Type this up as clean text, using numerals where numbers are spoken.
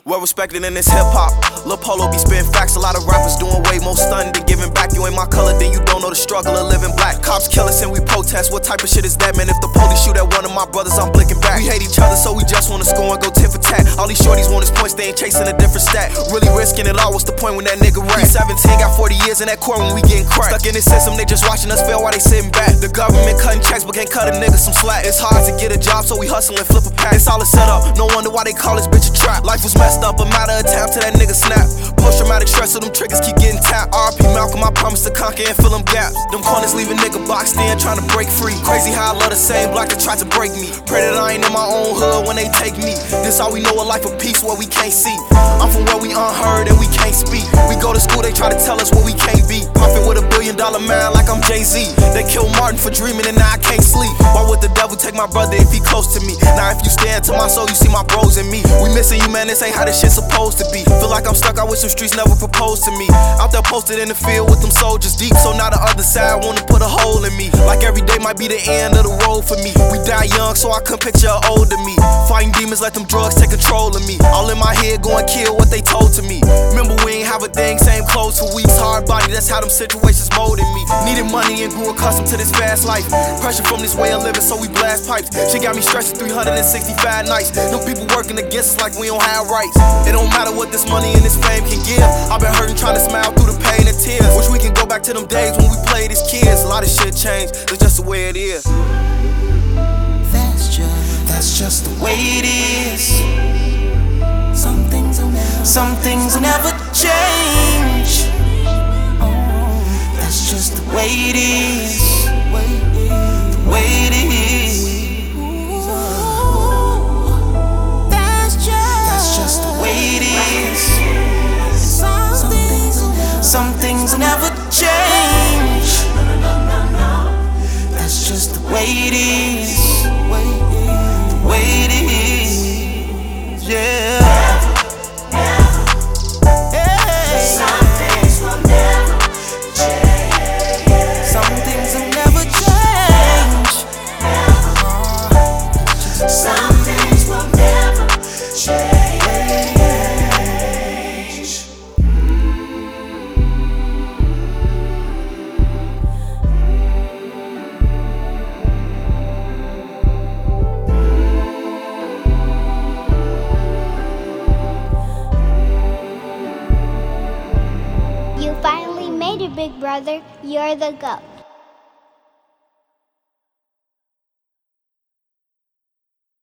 Well respected in this hip-hop. Lil Polo be spitting facts. A lot of rappers doing way more stunning than giving back. You ain't my color, then you don't know the struggle of living black. Cops kill us and we protest. What type of shit is that, man? If the police shoot at one of my brothers, I'm blinking back. We hate each other, so we just wanna score and go tit for tat. All these shorties want is points, they ain't chasing a different stat. Really risking it all, what's the point when that nigga rap? 17 got 40 years in that court when we getting cracked. Stuck in this system, they just watching us fail while they sitting back. The government cutting checks, but can't cut a nigga some slack. It's hard to get a job, so we hustle and flip a pack. It's all a setup, no wonder why they call this bitch a trap. Life was messed up, a matter of time till that nigga snap. Post-traumatic stress, so them triggers keep getting tapped. RP Malcolm, I promise to conquer and fill them gaps. Them corners leave a nigga boxed in, trying to break free. Crazy how I love the same block that tried to break me. Pray that I ain't in my own hood when they take me. This all we know, a life of peace where we can't see. I'm from where we unheard and we can't speak. We go to school, they try to tell us what we can't be. Puffin' with $1 billion man like I'm Jay-Z. They killed Martin for dreaming and now I can't sleep. Why would the devil take my brother if he close to me? Now if you stand to my soul, you see my bros in me. We missing you, man, this ain't how this shit supposed to be. Feel like I'm stuck out with some streets never proposed to me. Out there posted in the field with them soldiers deep, so now the other side wanna put a hole in me. Like every day might be the end of the road for me. We die young, so I couldn't picture an older me. Fighting demons, let them drugs take control of me. All in my head, going kill what they told to me. Remember we ain't have a thing, same clothes for weeks. Hard body, that's how them situations molded me. Needed money and grew accustomed to this fast life. Pressure from this way of living, so we blast pipes. She got me stressing 365 nights. Them people working against us like we don't have rights. It don't matter what this money and this fame can give. I've been hurting, trying to smile through the pain and tears. Wish we can go back to them days when we played as kids. A lot of shit changed, it's just the way it is. That's just the way it is. Some things will never change. Oh, that's just the way it is. The way it is. That's just the way it is. Some things will never change. That's just the way it is. The way it is. Yeah. You finally made it, big brother. You're the GOAT.